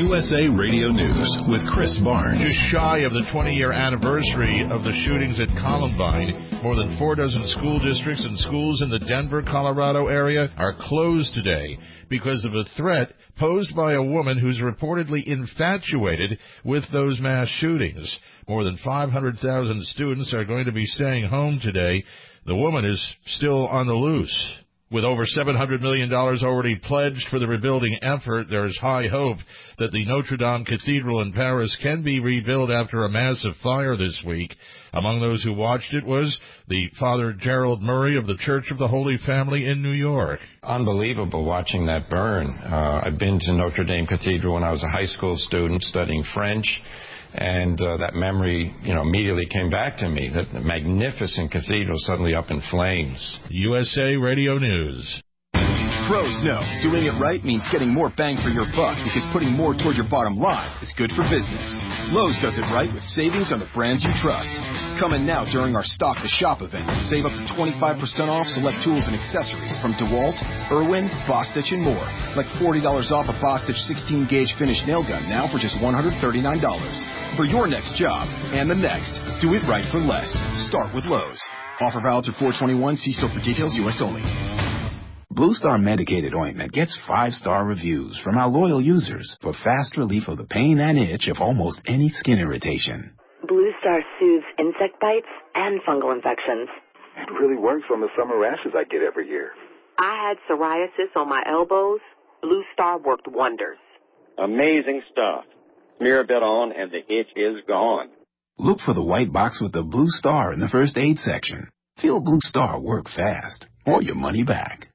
USA Radio News with Chris Barnes. Just shy of the 20-year anniversary of the shootings at Columbine, more than 4 dozen school districts and schools in the Denver, Colorado area are closed today because of a threat posed by a woman who's reportedly infatuated with those mass shootings. More than 500,000 students are going to be staying home today. The woman is still on the loose. With over $700 million already pledged for the rebuilding effort, there's high hope that the Notre Dame Cathedral in Paris can be rebuilt after a massive fire this week. Among those who watched it was the Father Gerald Murray of the Church of the Holy Family in New York. Unbelievable watching that burn. I've been to Notre Dame Cathedral when I was a high school student studying French. And that memory, immediately came back to me, that magnificent cathedral suddenly up in flames. USA Radio News. Pros know doing it right means getting more bang for your buck, because putting more toward your bottom line is good for business. Lowe's does it right with savings on the brands you trust. Come in now during our Stock the Shop event and save up to 25% off select tools and accessories from DeWalt, Irwin, Bostitch, and more. Like $40 off a Bostitch 16-gauge finished nail gun now for just $139. For your next job and the next, do it right for less. Start with Lowe's. Offer valid through 4/21. See store for details. U.S. only. Blue Star Medicated Ointment gets 5-star reviews from our loyal users for fast relief of the pain and itch of almost any skin irritation. Blue Star soothes insect bites and fungal infections. It really works on the summer rashes I get every year. I had psoriasis on my elbows. Blue Star worked wonders. Amazing stuff. Smear a bit on and the itch is gone. Look for the white box with the Blue Star in the first aid section. Feel Blue Star work fast or your money back.